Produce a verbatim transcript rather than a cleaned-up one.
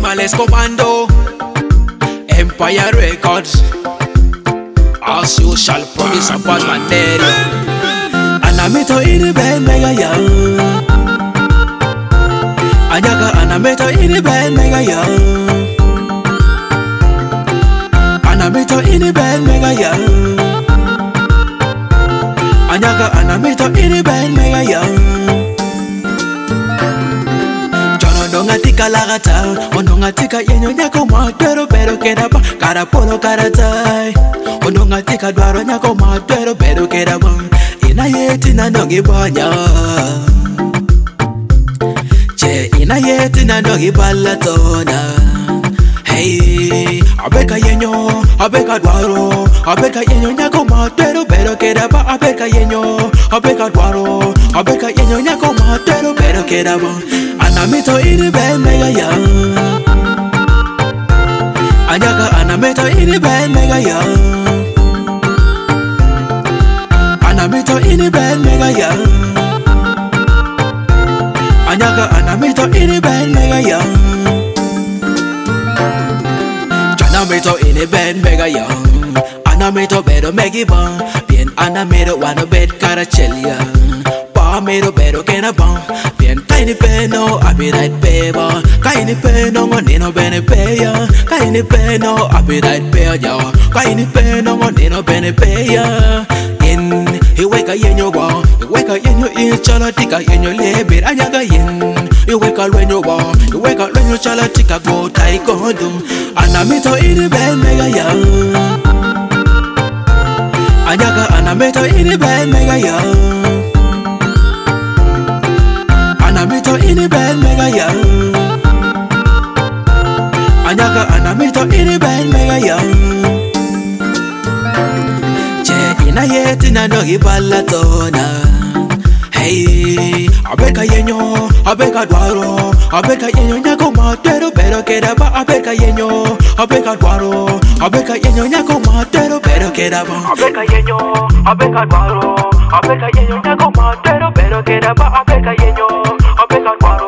Animales Comando, Empire Records, as usual, promise of bad man there. Anameto ini ben mega young, Anyaga anameto ini ben mega young, Anameto ini ben mega young, Anyaga anameto ini ben mega young. Tika lagata, ononga tika yenyo nyako matero pero kedaba, karapolo karatai. Ononga tika dwaro nyako matero pero kedaba, ina yeti na nongi banya. Che ina yeti na nongi balatona. Hey, abeka yenyo, abeka dwaro, abeka yenyo nyako matero pero kedaba, abeka yenyo, abeka dwaro, abeka yenyo nyako matero pero kedaba. Anameto ini ben mega young, Anyaga anameto ini ben mega young, Anameto ini ben mega young, Anyaga anameto ini ben mega young, Anameto ini ben mega young, Anameto bedo megi bon, bien anameto wano bed karachelia, pa medo bedo kena bon. Kaini peno, I be right paper. Kaini peno, ngonino bene paya. Kaini peno, I be right paya. Kaini peno, ngonino bene paya. In, he wake a yenyo wa. He wake a yenyo in chala tika yenyo lebe. Anyaga yen. He wake a renyo wa. He wake a renyo chala tika go taekwondo. Anameto ini ben mega young. Anyaga anameto ini ben mega young. Anameto ini ben mega young, Anyaga anameto ini ben mega young. Che ina yeti na nogi balatona. Hey, abeka yenyo, abeka dwaro, abeka yenyo nyako matero pero kedaba, abeka yenyo, abeka dwaro, abeka yenyo nyako matero pero kedaba, abeka yenyo, abeka dwaro, abeka yenyo nyako matero pero kedaba, abeka yenyo. I'll make a